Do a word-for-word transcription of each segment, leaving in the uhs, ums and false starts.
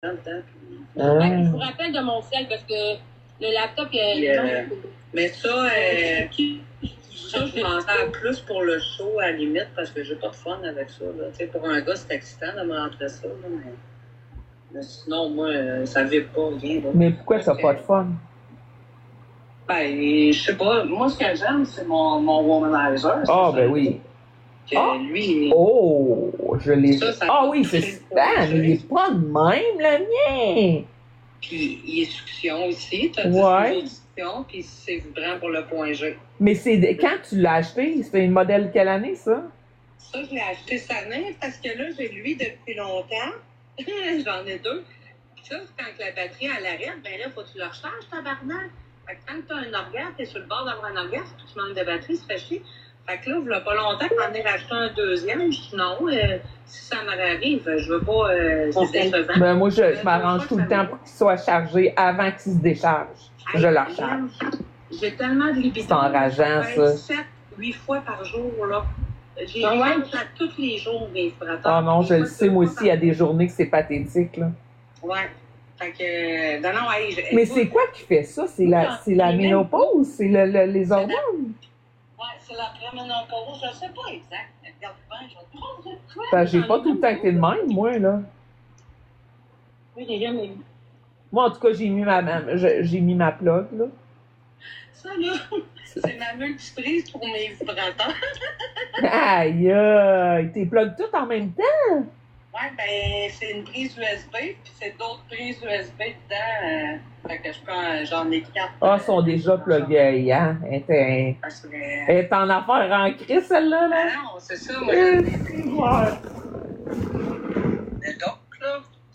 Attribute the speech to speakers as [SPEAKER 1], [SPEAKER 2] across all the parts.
[SPEAKER 1] dedans.
[SPEAKER 2] Ah. Ouais, je vous rappelle de mon sel parce que le laptop, il y a...
[SPEAKER 1] Euh, mais ça, euh, ça, je m'en sers plus pour le show à la limite parce que j'ai pas de fun avec ça. Là. Pour un gars, c'est excitant de me rentrer ça. Là, mais... mais sinon, moi, euh, ça ne vibre pas rien. Là.
[SPEAKER 3] Mais pourquoi ça n'a
[SPEAKER 1] que...
[SPEAKER 3] pas de fun?
[SPEAKER 1] Ben, je sais pas. Moi, ce que j'aime, c'est mon, mon womanizer.
[SPEAKER 3] Ah, oh, ben oui.
[SPEAKER 1] Que ah. Lui, il...
[SPEAKER 3] Oh, je l'ai... Ah oui, c'est super, mais il est pas de même, le mien.
[SPEAKER 1] Puis, il est succion aussi. Tu as
[SPEAKER 3] ouais.
[SPEAKER 1] dit succion, puis c'est vibrant pour le point G.
[SPEAKER 3] Mais c'est quand tu l'as acheté, c'était une modèle quelle année, ça?
[SPEAKER 1] Ça, je l'ai acheté cette année parce que là, j'ai lui depuis longtemps. J'en ai deux. Puis ça, quand la batterie elle arrête, ben là, faut que tu le recharges, tabarnak. Fait que quand tu as un orgasme, tu es sur le bord d'avoir un orgasme, puis tu manques de batterie, ça fait chier. Fait que là, il n'y a pas longtemps, j'en ai racheté un deuxième. Je dis non, euh, si ça m'arrive, je veux pas. Euh, c'est décevant.
[SPEAKER 3] Ben, moi, je, je m'arrange tout le temps pour qu'il soit chargé avant qu'il se décharge. Hey, je le recharge.
[SPEAKER 1] J'ai tellement de libido.
[SPEAKER 3] C'est enrageant, ça.
[SPEAKER 1] sept, huit fois par jour, là. J'ai ah ouais? Ça tous les jours, mes vibrateur.
[SPEAKER 3] Ah non, je le sais, moi aussi, il y a des journées que c'est pathétique, là.
[SPEAKER 1] Ouais. Fait que, non, non, hey, je,
[SPEAKER 3] mais c'est quoi qui fait ça? C'est la, c'est la ménopause? C'est le, le, les hormones?
[SPEAKER 1] Oui, c'est la préménopause. Je ne sais pas exact. Regarde bien, je vais te montrer.
[SPEAKER 3] Ben, j'ai pas tout le temps été de même, moi, là.
[SPEAKER 2] Oui, j'ai jamais vu.
[SPEAKER 3] Moi, en tout cas, j'ai mis ma, j'ai mis ma plug, là.
[SPEAKER 1] Ça, là, c'est ma multiprise pour mes vibrateurs.
[SPEAKER 3] Aïe, aïe! T'es plugues toutes en même temps?
[SPEAKER 1] Oui, ben, c'est une prise U S B, puis c'est d'autres prises U S B dedans. Euh, fait que je prends, j'en ai quatre.
[SPEAKER 3] Ah, elles sont déjà pluguées, hein? Elle est, elle est en affaire en crise, celle-là, là?
[SPEAKER 1] Ah non, c'est ça, moi, j'en ai des...
[SPEAKER 3] Ouais.
[SPEAKER 1] Mais donc, là,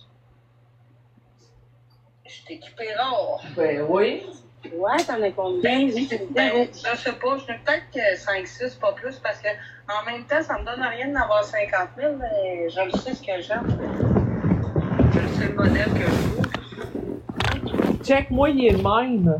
[SPEAKER 1] je t'ai équipé rare.
[SPEAKER 3] Ben oui.
[SPEAKER 2] Ouais, t'en as combien?
[SPEAKER 1] Ben, ben, je sais pas, je n'ai peut-être cinq six, pas plus, parce que en même temps, ça me donne rien d'avoir cinquante mille, mais je le sais ce que j'aime. Je sais le modèle que je veux.
[SPEAKER 3] Check, moi, il est le même.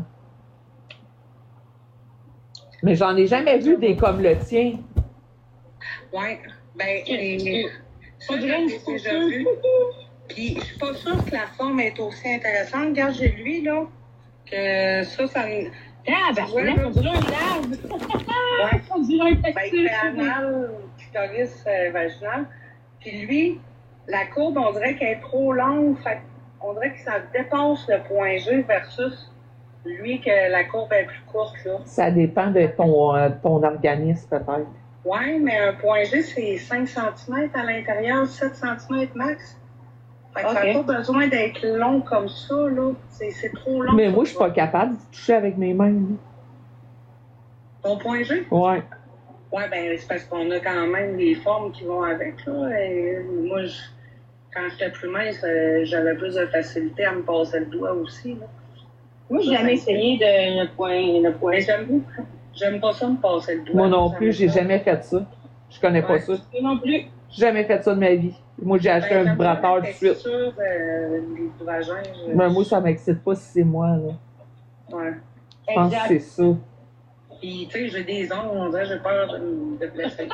[SPEAKER 3] Mais j'en ai jamais vu des comme le tien.
[SPEAKER 1] Ouais, ben, et, ça, je l'ai déjà vu. Puis, je suis pas sûre que la forme est aussi intéressante. Regarde, j'ai lui, là. Que ça, ça me.
[SPEAKER 2] Ah, ben, ouais, on dirait un larve.
[SPEAKER 1] Ouais.
[SPEAKER 2] On dirait un
[SPEAKER 1] ben, c'est anal, clitoris euh, vaginal. Puis lui, la courbe, on dirait qu'elle est trop longue. Fait on dirait que ça dépasse le point G versus lui, que la courbe est plus courte, là.
[SPEAKER 3] Ça dépend de ton, euh, ton organisme, peut-être.
[SPEAKER 1] Oui, mais un point G, c'est cinq centimètres à l'intérieur, sept centimètres max. Fait que okay. Ça n'a pas besoin d'être long comme ça, là. C'est, c'est trop long.
[SPEAKER 3] Mais moi, je suis pas capable de toucher avec mes mains. Là.
[SPEAKER 1] Ton point G?
[SPEAKER 3] Ouais.
[SPEAKER 1] Oui, ben c'est parce qu'on a quand même des formes qui vont avec, là. Et moi, je, quand j'étais plus mince, j'avais plus de facilité à me passer le doigt aussi, là.
[SPEAKER 2] Moi, j'ai jamais essayé de le point. Le point.
[SPEAKER 1] Mais j'aime, j'aime pas ça me passer le doigt.
[SPEAKER 3] Moi non plus, j'ai jamais fait ça. Je connais
[SPEAKER 1] ouais.
[SPEAKER 3] pas ça.
[SPEAKER 2] Moi non plus.
[SPEAKER 3] J'ai jamais fait ça de ma vie. Moi, j'ai acheté ben, un vibrateur tout de suite.
[SPEAKER 1] Sûr, euh, les vagins, je...
[SPEAKER 3] ben, moi, ça m'excite pas si c'est moi, là.
[SPEAKER 1] Ouais.
[SPEAKER 3] Je pense exact. Que c'est ça.
[SPEAKER 1] Puis, tu sais, j'ai des ongles, on dirait, j'ai peur de, de blesser.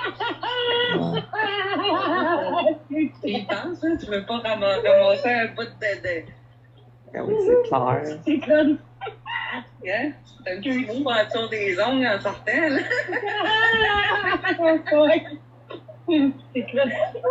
[SPEAKER 1] Ouais. Tu y penses, hein? Tu veux pas ramasser un bout de... de...
[SPEAKER 3] Ah oui, c'est clair.
[SPEAKER 2] C'est clair.
[SPEAKER 1] Hein? T'as un petit mot en dessous des ongles en sortant, là.
[SPEAKER 2] C'est clair.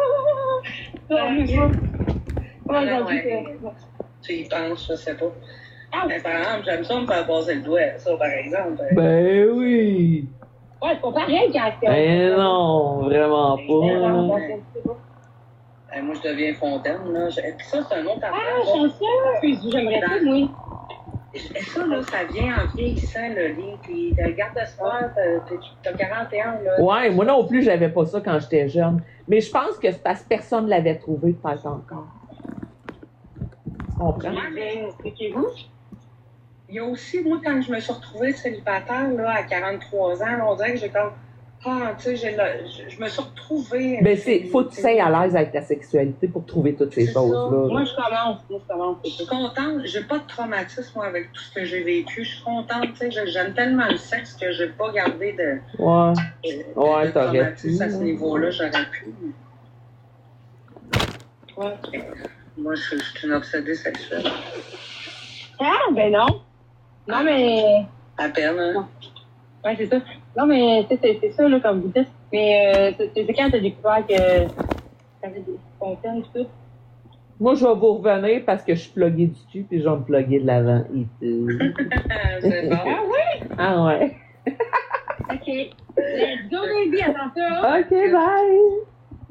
[SPEAKER 1] Tu y penses, je sais pas. Mais par exemple, j'aime ça me faire passer le doigt, ça, par exemple.
[SPEAKER 3] Ben oui!
[SPEAKER 2] Ouais, c'est pas pareil quand c'est...
[SPEAKER 3] Ben non, vraiment pas.
[SPEAKER 1] Ben, moi, je deviens fontaine, là. Puis ça, c'est un autre affaire.
[SPEAKER 2] Ah, chanceux! J'aimerais ça, oui.
[SPEAKER 1] Ça, là, ça vient en vieillissant, le lit. Puis, regarde de soir, t'as quarante et un, là.
[SPEAKER 3] Ouais, moi non plus, j'avais pas ça quand j'étais jeune. Mais je pense que c'est parce que personne ne l'avait trouvé, peut-être encore. Tu comprends?
[SPEAKER 1] Ouais, mais expliquez-vous. Il y a aussi, moi, quand je me suis retrouvée célibataire, là, à quarante-trois ans, là, on dirait que j'ai comme... Ah, tu sais, je, je me suis retrouvée...
[SPEAKER 3] Ben, c'est, faut que tu sois à l'aise avec ta sexualité pour trouver toutes ces choses-là.
[SPEAKER 2] Moi, je commence, moi, je commence.
[SPEAKER 1] Je suis contente, j'ai pas de traumatisme, moi, avec tout ce que j'ai vécu. Je suis contente, tu sais, j'aime tellement le sexe que j'ai pas gardé de...
[SPEAKER 3] Ouais,
[SPEAKER 1] de,
[SPEAKER 3] ouais,
[SPEAKER 1] de
[SPEAKER 3] t'aurais pu.
[SPEAKER 1] À ce niveau-là, j'aurais pu. Ouais. Moi, je, je suis une obsédée sexuelle.
[SPEAKER 2] Ah, ben non. Non, mais.
[SPEAKER 1] À peine, hein?
[SPEAKER 2] Ouais, c'est ça. Non, mais c'est, c'est, c'est ça, là, comme vous dites. Mais euh, c'est, c'est quand t'as découvert que t'avais des fontaines et tout?
[SPEAKER 3] Moi, je vais vous revenir parce que je suis pluguée du dessus puis je vais me plugger de l'avant et tout.
[SPEAKER 1] C'est bon.
[SPEAKER 2] Ah oui?
[SPEAKER 3] Ah ouais.
[SPEAKER 2] OK. Let's go, baby. Attends ça.
[SPEAKER 3] OK, bye!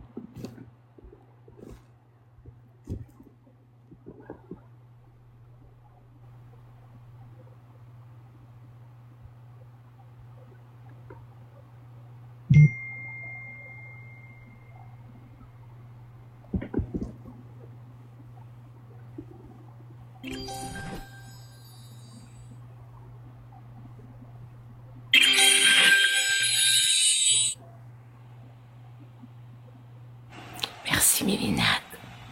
[SPEAKER 4] Merci, Mélinade.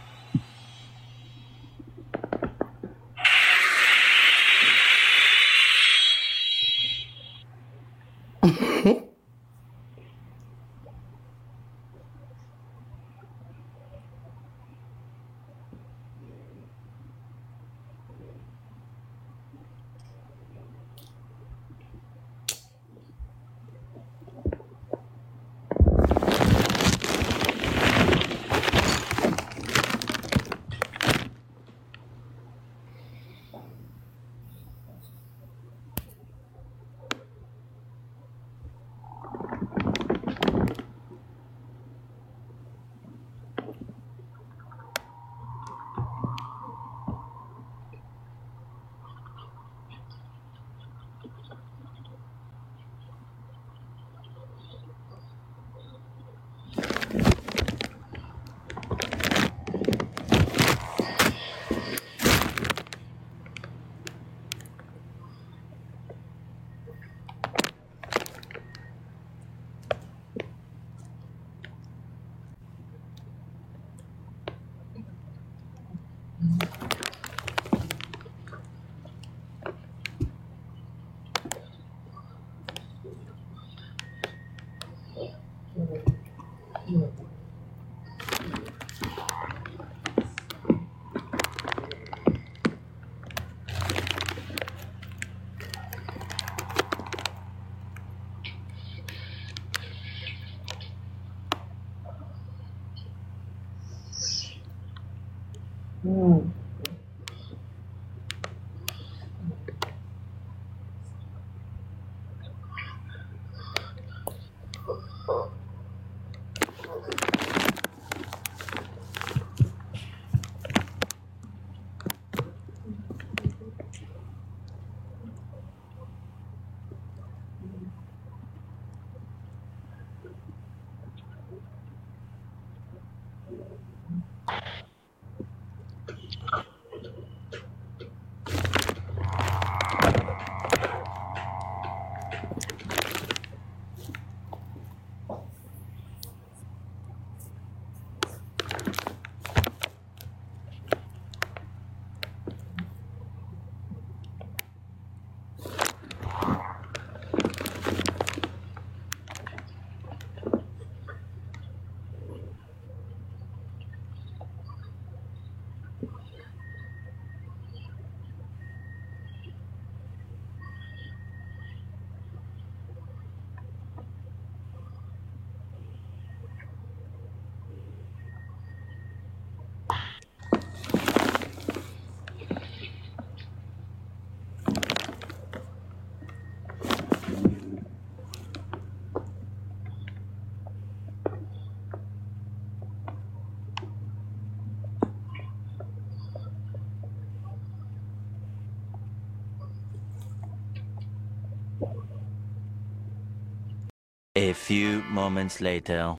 [SPEAKER 3] Hmm.
[SPEAKER 5] A few moments later.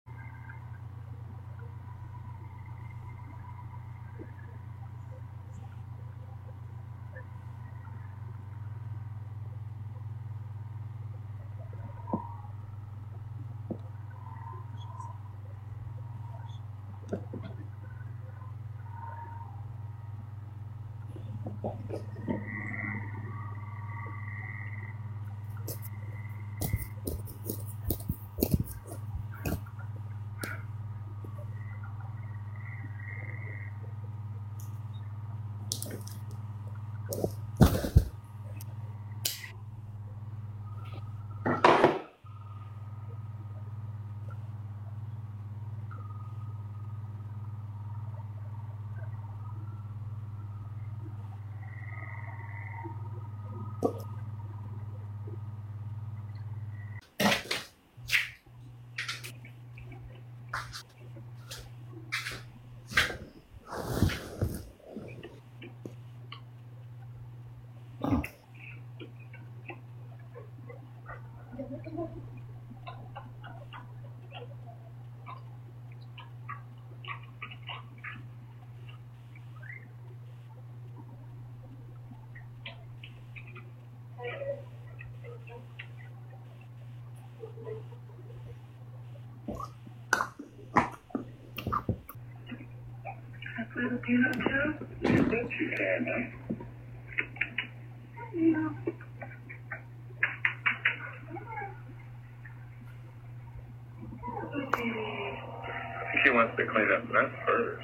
[SPEAKER 6] She wants to clean up mess first.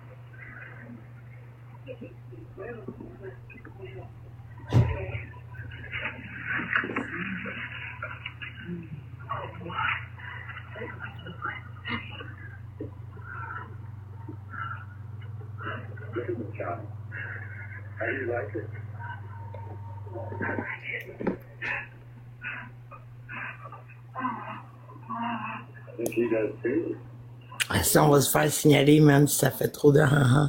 [SPEAKER 6] Look at the child. How do you like it? I think he does too.
[SPEAKER 7] Ah, ça, on va se faire signaler, même si ça fait trop de ha-ha.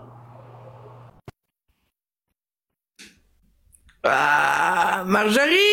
[SPEAKER 7] Ah, Marjorie!